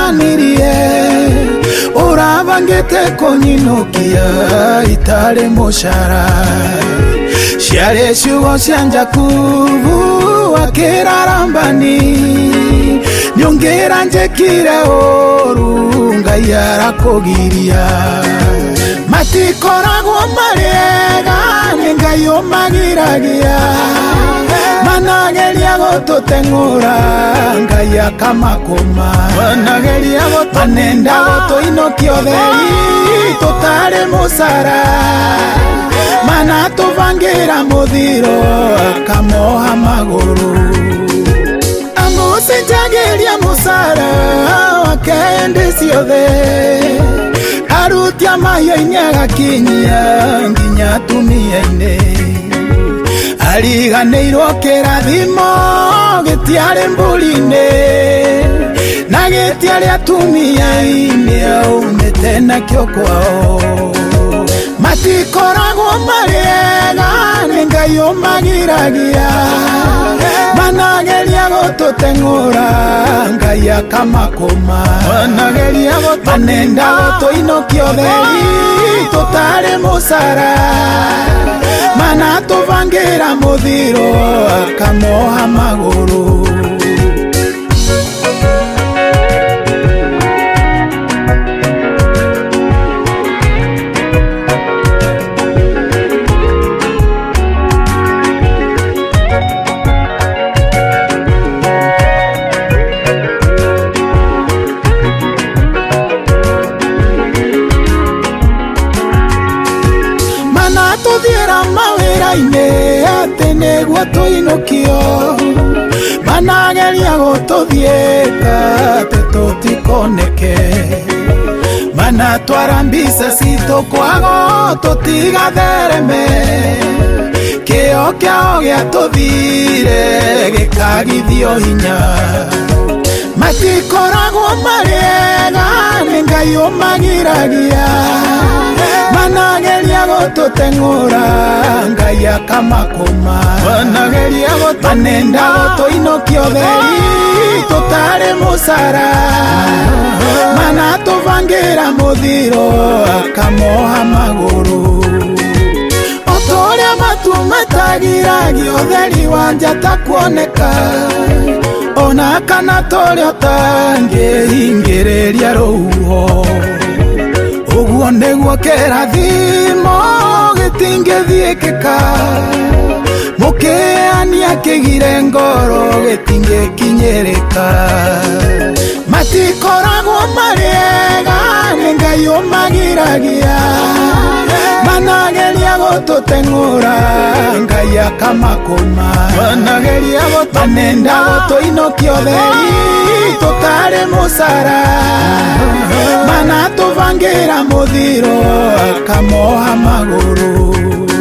twariganirie urabangite kunyinukia itari mucara ciare ciugo cia Jakubu akirarambani nyongira njekire uru Ngai arakugiria matikoragwo mariega ni Ngai umagiragia manageria gututeng'ura Ngai akamakuma manageria gutanenda gutuinokia utheri tutari mucara mana tuvangira muthiro akamoha maguru amucenjagiria mucara wake ciothe arutia mahiaini agakinyia nginya tumia-ini ariganĩirwo kĩrathimo gĩtiarĩ mbũri-inĩ na gĩtiarĩ atumia-inĩ aumĩte nakĩo kwao matikoragwo marĩega nĩ Ngai ũmagiragia manageria gũtũteng'ũra Ngai akamakũma manageria manenda gũtũinokia ũtheri tũtarĩ mũcara mana tuvangira muthiro akamoha maguru nĩguo tũinũkio manageria gũtũthiĩka tũtikoneke manatwara mbica citũ kwago tũtigathereme kĩo kĩao gĩatũthire gĩkagithio hinya matikoragwo marĩega nĩ Ngai ũmagiragia manageria gũtũteng'ũra Ngai akamakũma manageria manenda gũtũinokia ũtheri tũtarĩ mũcara mana tũvangira muthiro akamoha maguru otorĩa matu matagiragia ũtheri wa njata kuoneka ona kana torĩa ũtangĩhingĩrĩria rũhuho uguo nĩguo kĩrathimo gĩtingĩthiĩkĩka mũkĩania kĩgire ngoro gĩtingĩkinyĩrĩka matikoragwo marĩega nĩ Ngai ũmagiragia manageria gũtũteng'ũra Ngai akamakũma manageria manenda gũtũinokia ũtheri tũtarĩ mũcara mana tuvangira muthiro akamoha maguru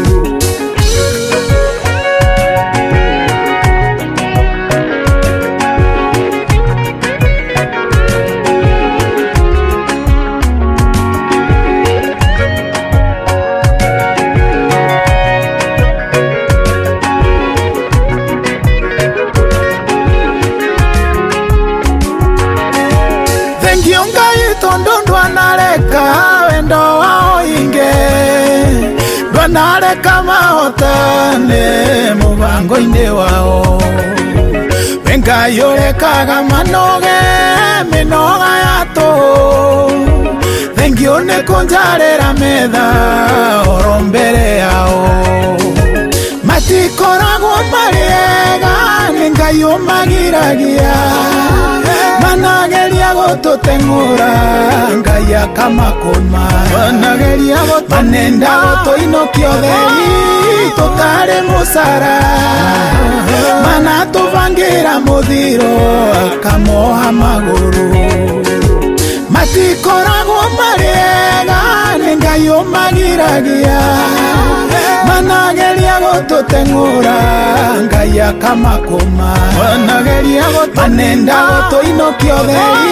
wendo wao inge ndwanareka mahotane mũbango-inĩ wao Ngai ũrekaga manoge mĩnoga ya tũhũ thengio nĩ kũnjarĩra metha oro mbere yao matikoragwo marĩega nĩ Ngai ũmagiragia manageria gũtũteng'ũra Ngai akamakũma manageria manenda gũtũinokia ũtheri tũtarĩ mũcara mana tũvangira muthiro akamoha maguru matikoragwo marĩega nĩ Ngai ũmagiragia manageria gũtũteng'ũra Ngai akamakũma manageria manenda gũtũinokia ũtheri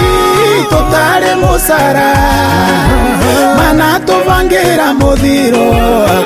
tũtarĩ mũcara mana tũvangira muthiro